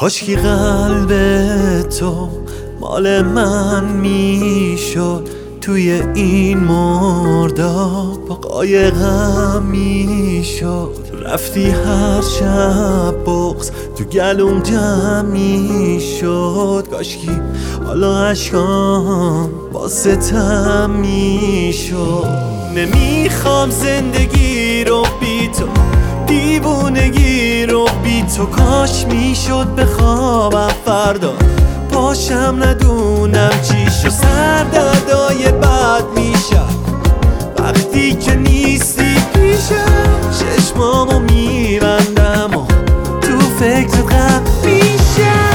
کاشکی قلب تو مال من میشد، توی این مرداب قایقم میشد. رفتی هر شب بغض تو گلوم جمع میشد، کاشکی حالا عشقام واسه تم میشد. نمیخوام زندگی رو بی تو، دیوونگی رو بی تو. کاش میشد بخوابم فردا پاشم ندونم چی شد. سردردای بد میشم وقتی که نیستی پیشم. چشمامو میبندم و تو فکر غم میشم،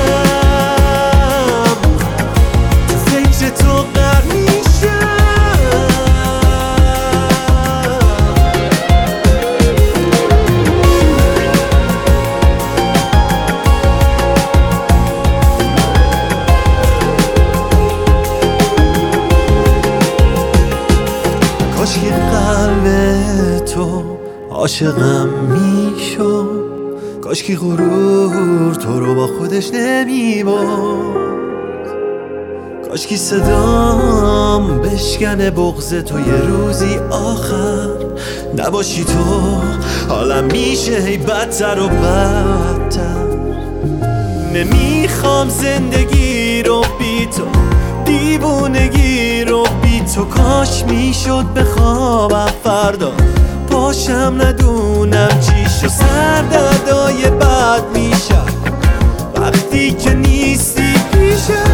تو فکر تو غرق میشم. کاشکی قلب تو عاشقم میشد، کاشکی غرور تو رو با خودش نمیبرد. کاشکی صدام بشکنه بغض تو یه روزی آخر نباشی تو. حالم میشه هی بدتر و بدتر. نمیخوام زندگی رو بی تو، دیوونگی رو بی تو. کاش میشد بخوابم فردا پاشم ندونم چی شد. سردردای بد میشم وقتی که نیستی پیشم.